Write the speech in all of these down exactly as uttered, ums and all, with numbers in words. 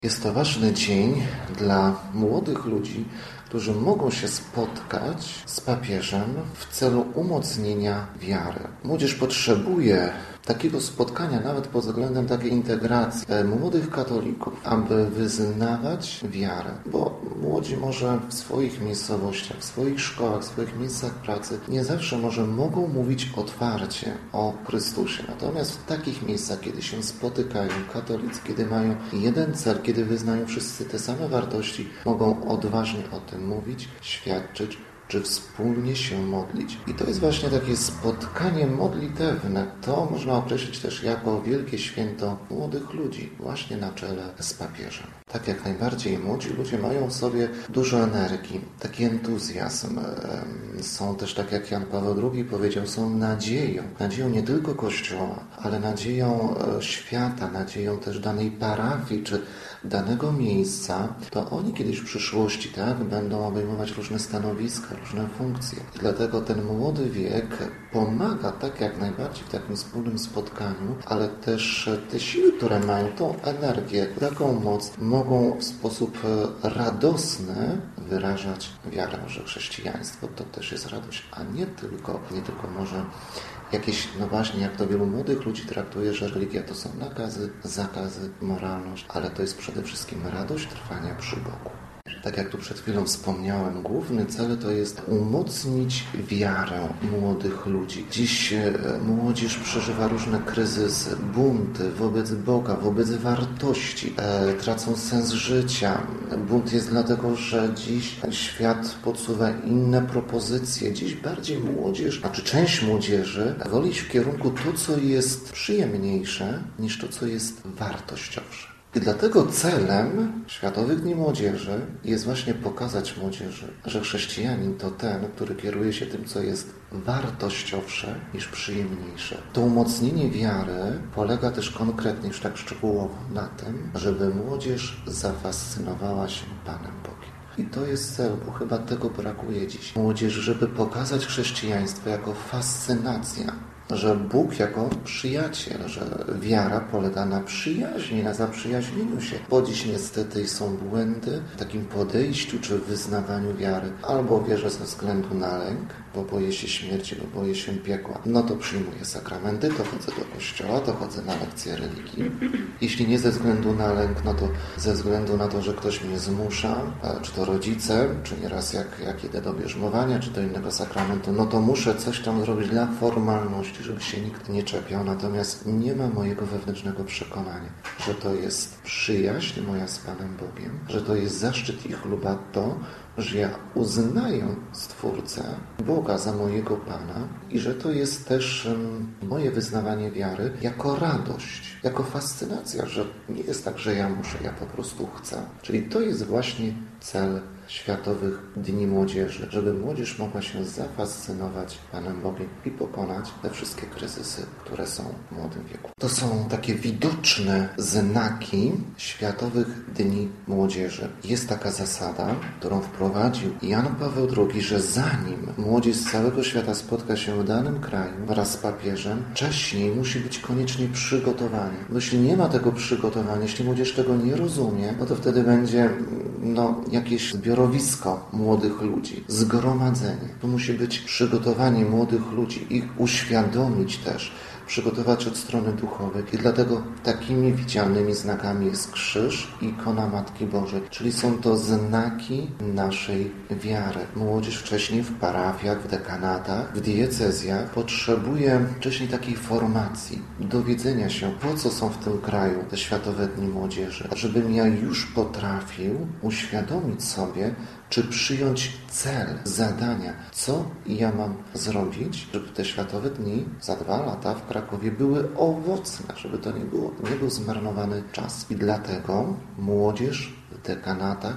Jest to ważny dzień dla młodych ludzi, którzy mogą się spotkać z papieżem w celu umocnienia wiary. Młodzież potrzebuje takiego spotkania nawet pod względem takiej integracji młodych katolików, aby wyznawać wiarę. Bo młodzi może w swoich miejscowościach, w swoich szkołach, w swoich miejscach pracy nie zawsze może mogą mówić otwarcie o Chrystusie. Natomiast w takich miejscach, kiedy się spotykają katolicy, kiedy mają jeden cel, kiedy wyznają wszyscy te same wartości, mogą odważnie o tym mówić, świadczyć, czy wspólnie się modlić. I to jest właśnie takie spotkanie modlitewne. To można określić też jako wielkie święto młodych ludzi, właśnie na czele z papieżem. Tak jak najbardziej młodzi ludzie mają w sobie dużo energii, taki entuzjazm. Są też, tak jak Jan Paweł drugi powiedział, są nadzieją. Nadzieją nie tylko Kościoła, ale nadzieją świata, nadzieją też danej parafii, czy danego miejsca. To oni kiedyś w przyszłości tak będą obejmować różne stanowiska, różne funkcje. I dlatego ten młody wiek pomaga tak jak najbardziej w takim wspólnym spotkaniu, ale też te siły, które mają, tą energię, taką moc, mogą w sposób radosny wyrażać wiarę, że chrześcijaństwo to też jest radość, a nie tylko, nie tylko może jakieś, no właśnie, jak to wielu młodych ludzi traktuje, że religia to są nakazy, zakazy, moralność, ale to jest przede wszystkim radość trwania przy Bogu. Tak jak tu przed chwilą wspomniałem, główny cel to jest umocnić wiarę młodych ludzi. Dziś młodzież przeżywa różne kryzysy, bunty wobec Boga, wobec wartości, e, tracą sens życia. Bunt jest dlatego, że dziś świat podsuwa inne propozycje. Dziś bardziej młodzież, znaczy część młodzieży woli iść w kierunku to, co jest przyjemniejsze, niż to, co jest wartościowsze. I dlatego celem Światowych Dni Młodzieży jest właśnie pokazać młodzieży, że chrześcijanin to ten, który kieruje się tym, co jest wartościowsze niż przyjemniejsze. To umocnienie wiary polega też konkretnie, już tak szczegółowo na tym, żeby młodzież zafascynowała się Panem Bogiem. I to jest cel, bo chyba tego brakuje dziś. Młodzież, żeby pokazać chrześcijaństwo jako fascynacja, że Bóg jako przyjaciel, że wiara polega na przyjaźni, na zaprzyjaźnieniu się. Bo dziś niestety są błędy w takim podejściu czy wyznawaniu wiary. Albo wierzę ze względu na lęk, bo boję się śmierci, bo boję się piekła. No to przyjmuję sakramenty, to chodzę do kościoła, to chodzę na lekcje religii. Jeśli nie ze względu na lęk, no to ze względu na to, że ktoś mnie zmusza, czy to rodzice, czy nieraz jak, jak idę do bierzmowania, czy do innego sakramentu, no to muszę coś tam zrobić dla formalności, żeby się nikt nie czepiał, natomiast nie ma mojego wewnętrznego przekonania, że to jest przyjaźń moja z Panem Bogiem, że to jest zaszczyt i chluba to, że ja uznaję Stwórcę, Boga za mojego Pana i że to jest też um, moje wyznawanie wiary jako radość, jako fascynacja, że nie jest tak, że ja muszę, ja po prostu chcę. Czyli to jest właśnie cel Światowych Dni Młodzieży, żeby młodzież mogła się zafascynować Panem Bogiem i pokonać te wszystkie kryzysy, które są w młodym wieku. To są takie widoczne znaki Światowych Dni Młodzieży. Jest taka zasada, którą wprowadził Jan Paweł drugi, że zanim młodzież z całego świata spotka się w danym kraju wraz z papieżem, wcześniej musi być koniecznie przygotowanie. Bo jeśli nie ma tego przygotowania, jeśli młodzież tego nie rozumie, no to wtedy będzie no, jakieś zbiorowisko młodych ludzi, zgromadzenie. To musi być przygotowanie młodych ludzi, ich uświadomić też, przygotować od strony duchowej. I dlatego takimi widzialnymi znakami jest krzyż i ikona Matki Bożej. Czyli są to znaki naszej wiary. Młodzież wcześniej w parafiach, w dekanatach, w diecezjach potrzebuje wcześniej takiej formacji, dowiedzenia się, po co są w tym kraju te Światowe Dni Młodzieży. Żebym ja już potrafił uświadomić sobie, czy przyjąć cel, zadania, co ja mam zrobić, żeby te Światowe Dni za dwa lata w Krakowie były owocne, żeby to nie, było, nie był zmarnowany czas. I dlatego młodzież w dekanatach czy w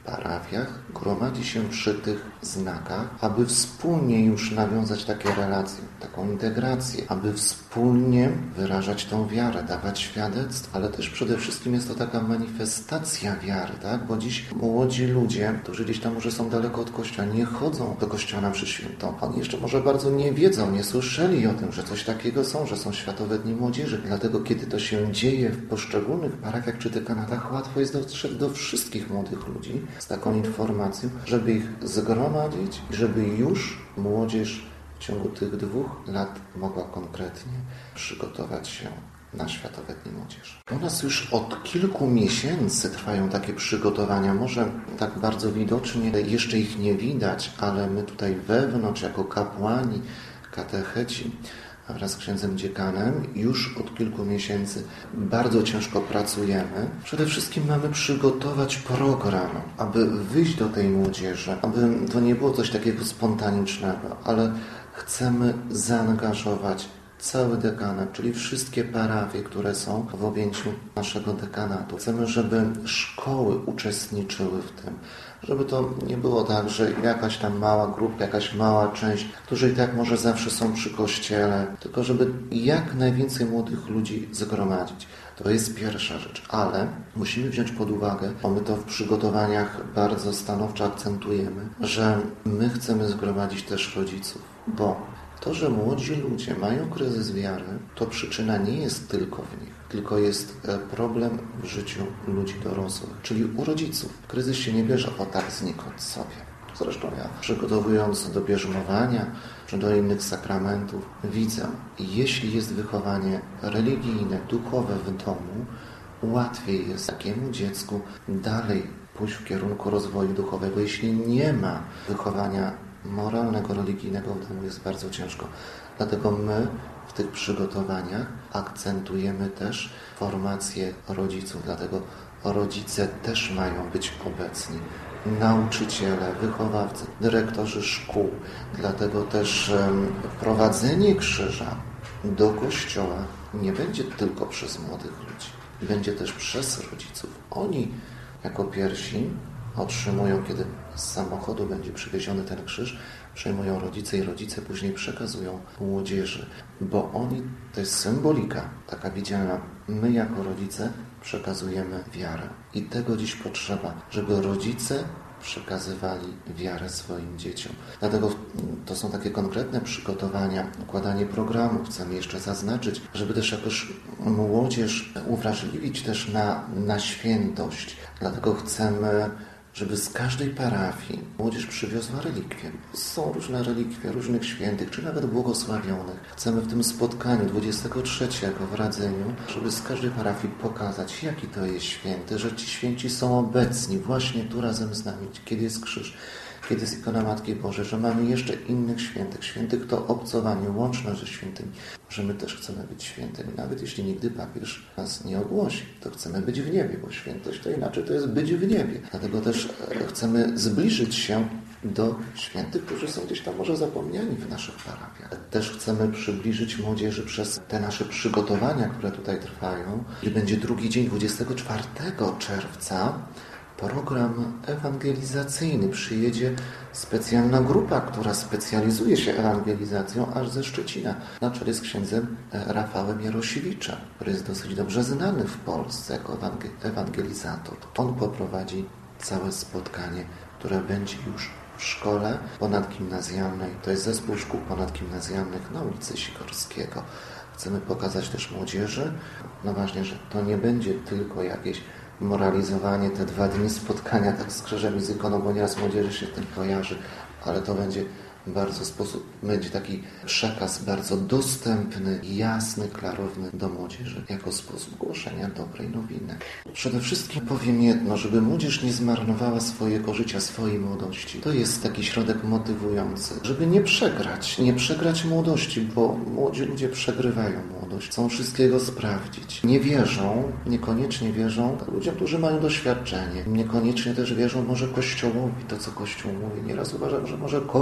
parafiach gromadzi się przy tych znakach, aby wspólnie już nawiązać takie relacje, taką integrację, aby wspólnie wyrażać tą wiarę, dawać świadectwo, ale też przede wszystkim jest to taka manifestacja wiary, tak? Bo dziś młodzi ludzie, którzy gdzieś tam może są daleko od Kościoła, nie chodzą do Kościoła na mszę świętą. Oni jeszcze może bardzo nie wiedzą, nie słyszeli o tym, że coś takiego są, że są Światowe Dni Młodzieży. Dlatego kiedy to się dzieje w poszczególnych parafiach czy dekanatach, łatwo jest dotrzeć do wszystkich młodych ludzi z taką informacją, żeby ich zgromadzić i żeby już młodzież w ciągu tych dwóch lat mogła konkretnie przygotować się na Światowe Dni Młodzieży. U nas już od kilku miesięcy trwają takie przygotowania. Może tak bardzo widocznie jeszcze ich nie widać, ale my tutaj wewnątrz jako kapłani, katecheci wraz z księdzem dziekanem już od kilku miesięcy bardzo ciężko pracujemy. Przede wszystkim mamy przygotować program, aby wyjść do tej młodzieży, aby to nie było coś takiego spontanicznego, ale chcemy zaangażować cały dekanat, czyli wszystkie parafie, które są w objęciu naszego dekanatu. Chcemy, żeby szkoły uczestniczyły w tym, żeby to nie było tak, że jakaś tam mała grupa, jakaś mała część, którzy i tak może zawsze są przy kościele, tylko żeby jak najwięcej młodych ludzi zgromadzić. To jest pierwsza rzecz, ale musimy wziąć pod uwagę, bo my to w przygotowaniach bardzo stanowczo akcentujemy, że my chcemy zgromadzić też rodziców, bo to, że młodzi ludzie mają kryzys wiary, to przyczyna nie jest tylko w nich, tylko jest problem w życiu ludzi dorosłych, czyli u rodziców. Kryzys się nie bierze o tak znikąd sobie. Zresztą ja, przygotowując do bierzmowania czy do innych sakramentów, widzę, jeśli jest wychowanie religijne, duchowe w domu, łatwiej jest takiemu dziecku dalej pójść w kierunku rozwoju duchowego. Jeśli nie ma wychowania moralnego, religijnego w domu, jest bardzo ciężko. Dlatego my w tych przygotowaniach akcentujemy też formację rodziców. Dlatego rodzice też mają być obecni. Nauczyciele, wychowawcy, dyrektorzy szkół. Dlatego też wprowadzenie krzyża do kościoła nie będzie tylko przez młodych ludzi. Będzie też przez rodziców. Oni jako pierwsi otrzymują, kiedy z samochodu będzie przywieziony ten krzyż, przejmują rodzice i rodzice później przekazują młodzieży, bo oni, to jest symbolika taka widzialna, my jako rodzice przekazujemy wiarę. I tego dziś potrzeba, żeby rodzice przekazywali wiarę swoim dzieciom. Dlatego to są takie konkretne przygotowania, układanie programu. Chcemy jeszcze zaznaczyć, żeby też jakoś młodzież uwrażliwić też na, na świętość. Dlatego chcemy, żeby z każdej parafii młodzież przywiozła relikwie. Są różne relikwie, różnych świętych, czy nawet błogosławionych. Chcemy w tym spotkaniu dwudziestego trzeciego w Radzeniu, żeby z każdej parafii pokazać, jaki to jest święty, że ci święci są obecni właśnie tu razem z nami, kiedy jest krzyż, kiedy jest ikona Matki Bożej, że mamy jeszcze innych świętych. Świętych to obcowanie, łączność ze świętymi, że my też chcemy być świętymi. Nawet jeśli nigdy papież nas nie ogłosi, to chcemy być w niebie, bo świętość to inaczej to jest być w niebie. Dlatego też chcemy zbliżyć się do świętych, którzy są gdzieś tam może zapomniani w naszych parafiach. Też chcemy przybliżyć młodzieży przez te nasze przygotowania, które tutaj trwają. I będzie drugi dzień, dwudziestego czwartego czerwca, program ewangelizacyjny. Przyjedzie specjalna grupa, która specjalizuje się ewangelizacją aż ze Szczecina, na czele z księdzem Rafałem Jarosiewiczem, który jest dosyć dobrze znany w Polsce jako ewangelizator. On poprowadzi całe spotkanie, które będzie już w szkole ponadgimnazjalnej. To jest zespół szkół ponadgimnazjalnych na ulicy Sikorskiego. Chcemy pokazać też młodzieży, no właśnie, że to nie będzie tylko jakieś moralizowanie, te dwa dni spotkania tak z krzyżem i z ikoną, bo nieraz młodzieży się tym kojarzy, ale to będzie bardzo sposób, będzie taki przekaz bardzo dostępny, jasny, klarowny do młodzieży, jako sposób głoszenia dobrej nowiny. Przede wszystkim powiem jedno, żeby młodzież nie zmarnowała swojego życia, swojej młodości. To jest taki środek motywujący, żeby nie przegrać, nie przegrać młodości, bo młodzi ludzie przegrywają młodość, chcą wszystkiego sprawdzić. Nie wierzą, niekoniecznie wierzą ludziom, którzy mają doświadczenie. Niekoniecznie też wierzą może Kościołowi, to co Kościół mówi. Nieraz uważam, że może Kościół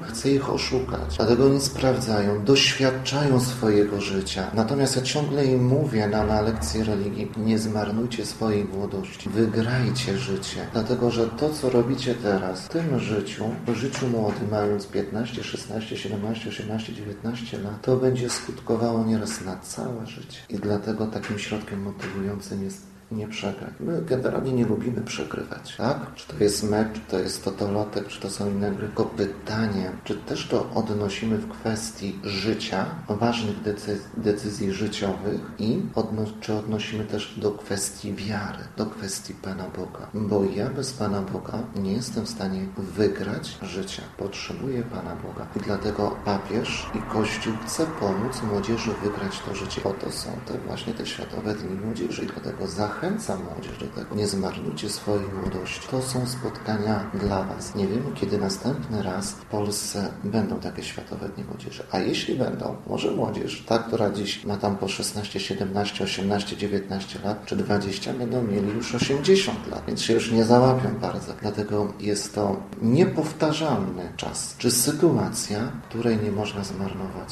chce ich oszukać. Dlatego oni sprawdzają, doświadczają swojego życia. Natomiast ja ciągle im mówię na, na lekcji religii, nie zmarnujcie swojej młodości. Wygrajcie życie. Dlatego, że to, co robicie teraz, w tym życiu, w życiu młodym, mając piętnaście, szesnaście, siedemnaście, osiemnaście, dziewiętnaście lat, to będzie skutkowało nieraz na całe życie. I dlatego takim środkiem motywującym jest nie przegrać. My generalnie nie lubimy przegrywać, tak? Czy to jest mecz, czy to jest totolotek, czy to są inne gry. Tylko pytanie, czy też to odnosimy w kwestii życia, ważnych decyzji, decyzji życiowych i odno- czy odnosimy też do kwestii wiary, do kwestii Pana Boga. Bo ja bez Pana Boga nie jestem w stanie wygrać życia. Potrzebuję Pana Boga. I dlatego papież i Kościół chce pomóc młodzieży wygrać to życie. Po to są te właśnie te Światowe Dni Młodzieży i dlatego zachęcam Zachęcam młodzież do tego. Nie zmarnujcie swojej młodości. To są spotkania dla Was. Nie wiemy, kiedy następny raz w Polsce będą takie Światowe Dni Młodzieży. A jeśli będą, może młodzież, ta, która dziś ma tam po szesnaście, siedemnaście, osiemnaście, dziewiętnaście lat, czy dwadzieścia, będą mieli już osiemdziesiąt lat, więc się już nie załapią bardzo. Dlatego jest to niepowtarzalny czas, czy sytuacja, której nie można zmarnować.